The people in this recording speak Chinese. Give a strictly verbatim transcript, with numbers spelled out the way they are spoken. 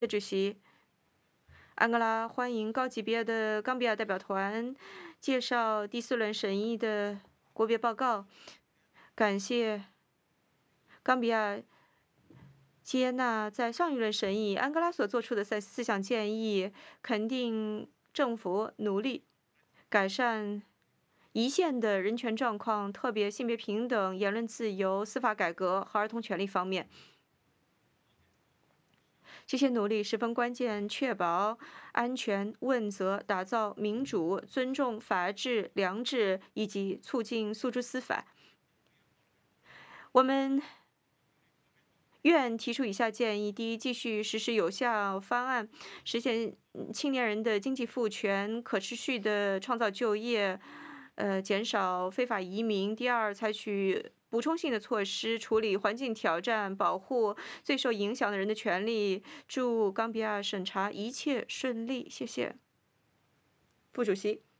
主席，安哥拉欢迎高级别的冈比亚代表团介绍第四轮审议的国别报告。感谢冈比亚接纳在上一轮审议安哥拉所做出的四四项建议，肯定政府努力改善一线的人权状况，特别性别平等、言论自由、司法改革和儿童权利方面。这些努力十分关键，确保安全、问责，打造民主、尊重法治、良知以及促进诉诸司法。我们愿提出以下建议：第一，继续实施有效方案，实现嗯青年人的经济赋权、可持续的创造就业，呃，减少非法移民；第二，采取补充性的措施，处理环境挑战，保护最受影响的人的权利。祝冈比亚审查一切顺利，谢谢。副主席。